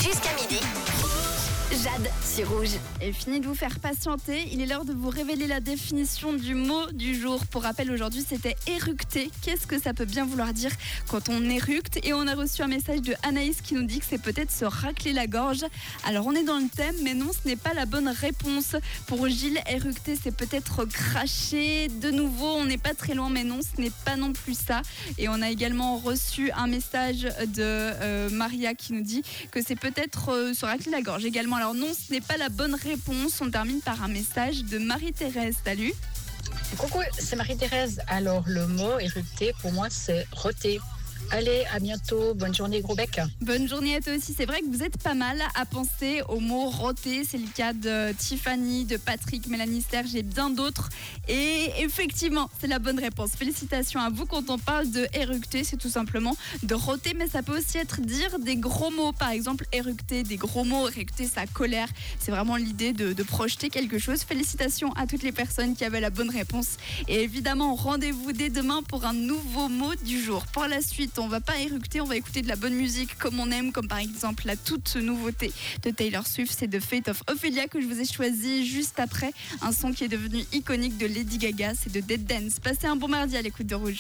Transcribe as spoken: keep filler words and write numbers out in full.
Jusqu'à midi. Jade sur Rouge. Et fini de vous faire patienter, il est l'heure de vous révéler la définition du mot du jour. Pour rappel, aujourd'hui c'était éructer. Qu'est-ce que ça peut bien vouloir dire quand on éructe? Et on a reçu un message de Anaïs qui nous dit que c'est peut-être se racler la gorge. Alors on est dans le thème, mais non, ce n'est pas la bonne réponse. Pour Gilles, éructer c'est peut-être cracher. De nouveau, on n'est pas très loin, mais non, ce n'est pas non plus ça. Et on a également reçu un message de euh, Maria qui nous dit que c'est peut-être euh, se racler la gorge également. Alors non, ce n'est pas la bonne réponse. On termine par un message de Marie-Thérèse. Salut. Coucou, c'est Marie-Thérèse. Alors le mot éructer pour moi c'est roter. Allez, à bientôt. Bonne journée, gros bec. Bonne journée à toi aussi. C'est vrai que vous êtes pas mal à penser au mot roter. C'est le cas de Tiffany, de Patrick, Mélanie, Serge et bien d'autres. Et effectivement, c'est la bonne réponse. Félicitations à vous. Quand on parle de éructer, c'est tout simplement de roter. Mais ça peut aussi être dire des gros mots. Par exemple, éructer, des gros mots, éructer sa colère. C'est vraiment l'idée de, de projeter quelque chose. Félicitations à toutes les personnes qui avaient la bonne réponse. Et évidemment, rendez-vous dès demain pour un nouveau mot du jour. Pour la suite, on va pas éructer, on va écouter de la bonne musique comme on aime, comme par exemple la toute nouveauté de Taylor Swift, c'est The Fate of Ophelia que je vous ai choisi juste après, un son qui est devenu iconique de Lady Gaga, c'est de Dead Dance. Passez un bon mardi à l'écoute de Rouge.